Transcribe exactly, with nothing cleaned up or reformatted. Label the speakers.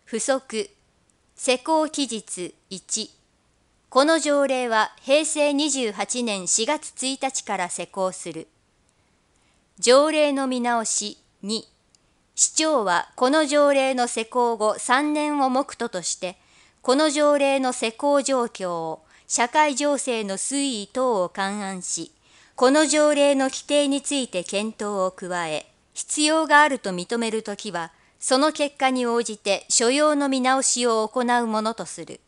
Speaker 1: 附則施行期日いち。この条例はへいせいにじゅうはちねんしがつついたちから施行する。条例の見直しに。市長はこの条例の施行後さんねんを目途として、この条例の施行状況を社会情勢の推移等を勘案し、この条例の規定について検討を加え、必要があると認めるときは、その結果に応じて所要の見直しを行うものとする。